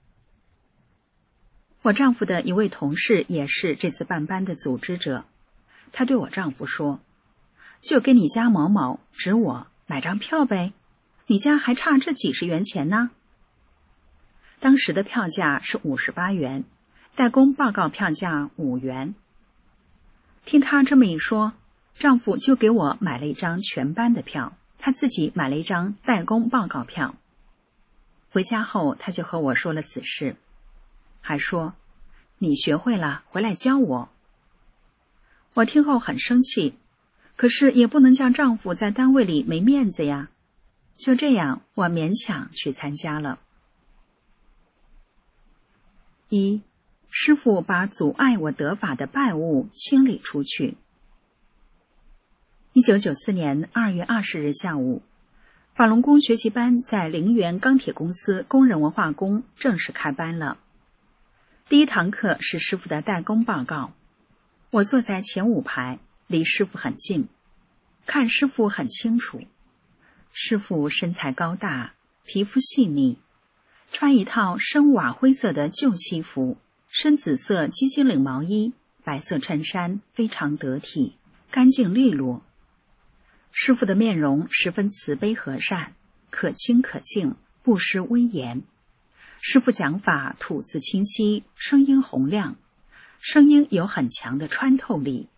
我丈夫的一位同事也是这次办班的组织者，他对我丈夫说：“就给你家某某，指我买张票呗，你家还差这几十元钱呢。”当时的票价是五十八元，代工报告票价五元。听他这么一说，丈夫就给我买了一张全班的票，他自己买了一张代工报告票。回家后，他就和我说了此事，还说：“你学会了，回来教我。”我听后很生气，可是也不能叫丈夫在单位里没面子呀。就这样，我勉强去参加了。一，师父把阻碍我得法的败物清理出去。一九九四年二月二十日下午，法轮功学习班在陵园钢铁公司工人文化宫正式开班了。第一堂课是师父的代工报告，我坐在前五排，离师父很近，看师父很清楚。师父身材高大，皮肤细腻，穿一套深瓦灰色的旧西服，深紫色鸡心领毛衣，白色衬衫，非常得体，干净利落。师父的面容十分慈悲和善，可亲可敬，不失威严。师父讲法吐字清晰，声音洪亮，声音有很强的穿透力。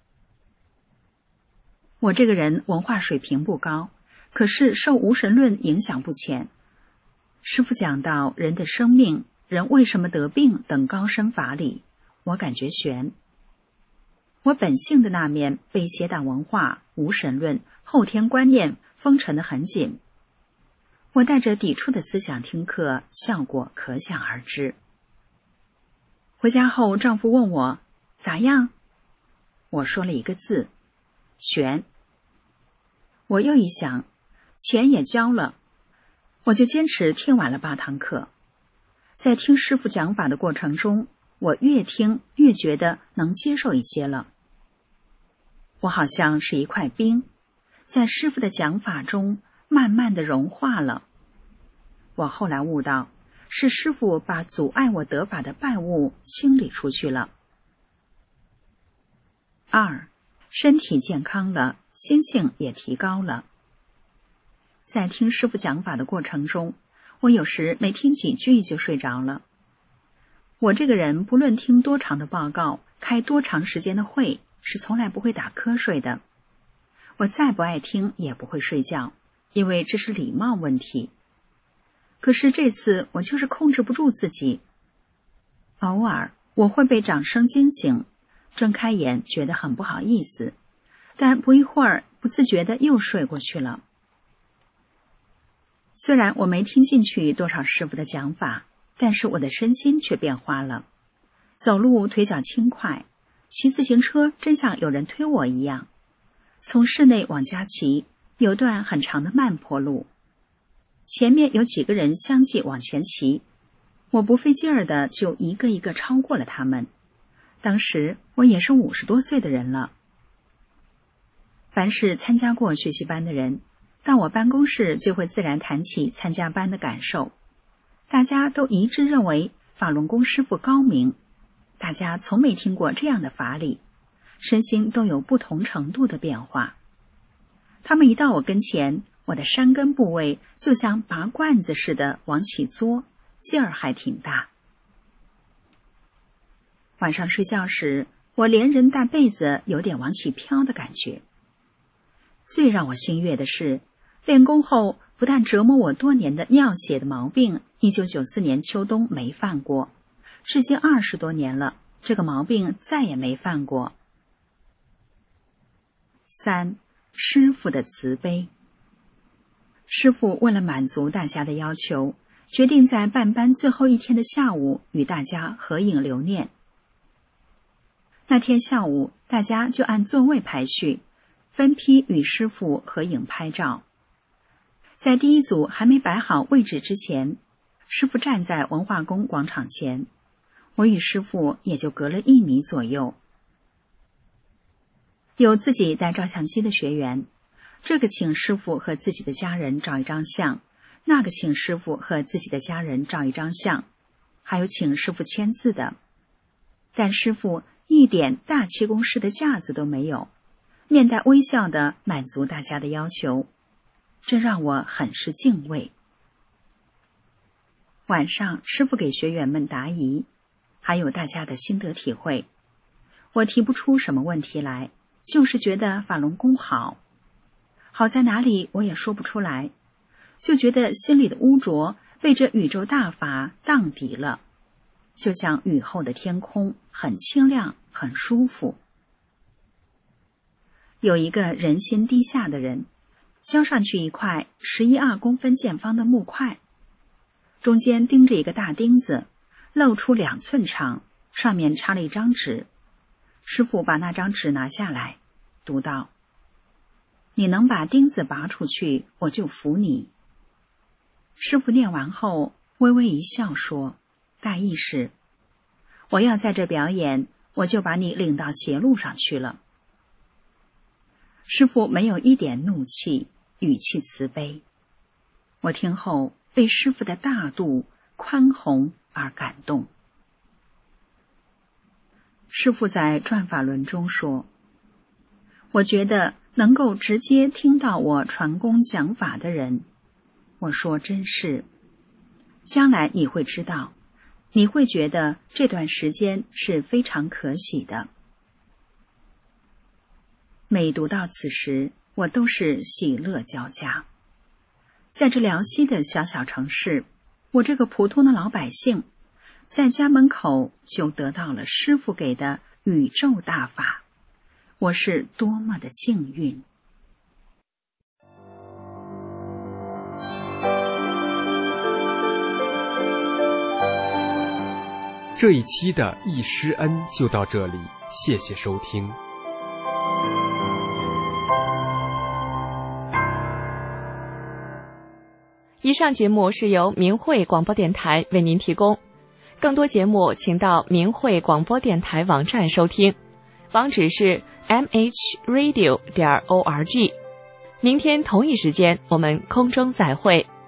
我这个人文化水平不高，可是受无神论影响不浅。师父讲到人的生命，人为什么得病等高深法理，我感觉悬。我本性的那面被邪党文化、无神论、后天观念封尘得很紧。我带着抵触的思想听课，效果可想而知。回家后，丈夫问我咋样，我说了一个字：悬。我又一想，钱也交了，我就坚持听完了八堂课。在听师父讲法的过程中，我越听越觉得能接受一些了。我好像是一块冰，在师父的讲法中慢慢的融化了。我后来悟到，是师父把阻碍我得法的败物清理出去了。二，身体健康了，心性也提高了。在听师父讲法的过程中，我有时没听几句就睡着了。我这个人不论听多长的报告，开多长时间的会， 是从来不会打瞌睡的。我再不爱听也不会睡觉，因为这是礼貌问题。可是这次我就是控制不住自己。偶尔我会被掌声惊醒，睁开眼觉得很不好意思，但不一会儿不自觉地又睡过去了。虽然我没听进去多少师傅的讲法，但是我的身心却变化了。走路腿脚轻快，骑自行车真像有人推我一样。从室内往家骑，有段很长的慢坡路，前面有几个人相继往前骑，我不费劲儿的就一个一个超过了他们。当时我也是五十多岁的人了。凡是参加过学习班的人，到我办公室就会自然谈起参加班的感受。大家都一致认为法轮功师傅高明，大家从没听过这样的法理，身心都有不同程度的变化。他们一到我跟前，我的山根部位就像拔罐子似的往起嘬，劲儿还挺大。晚上睡觉时，我连人带被子有点往起飘的感觉。最让我心悦的是，练功后不但折磨我多年的尿血的毛病，一九九四年秋冬没犯过，至今二十多年了，这个毛病再也没犯过。三，师父的慈悲。师父为了满足大家的要求，决定在办班最后一天的下午与大家合影留念。那天下午，大家就按座位排序，分批与师父合影拍照。在第一组还没摆好位置之前，师父站在文化宫广场前，我与师父也就隔了一米左右。有自己带照相机的学员，这个请师父和自己的家人照一张相，那个请师父和自己的家人照一张相，还有请师父签字的。但师父一点大气功师的架子都没有，面带微笑地满足大家的要求，这让我很是敬畏。晚上师父给学员们答疑，还有大家的心得体会。我提不出什么问题来，就是觉得法轮功好。好在哪里我也说不出来，就觉得心里的污浊被这宇宙大法荡涤了，就像雨后的天空，很清亮，很舒服。有一个人心低下的人，交上去一块十一二公分见方的木块，中间钉着一个大钉子，露出两寸长，上面插了一张纸。师父把那张纸拿下来，读道：你能把钉子拔出去，我就服你。师父念完后微微一笑说，大意是，我要在这表演，我就把你领到邪路上去了。师父没有一点怒气，语气慈悲。我听后被师父的大度宽宏而感动。师父在转法轮中说，我觉得能够直接听到我传功讲法的人，我说真是，将来你会知道，你会觉得这段时间是非常可喜的。每读到此时，我都是喜乐交加。在这辽西的小小城市，我这个普通的老百姓，在家门口就得到了师父给的宇宙大法，我是多么的幸运。 这一期的易师恩就到这里，谢谢收听。 以上节目是由明慧广播电台为您提供，更多节目请到明慧广播电台网站收听，网址是 m h radio 点 org。明天同一时间我们空中再会。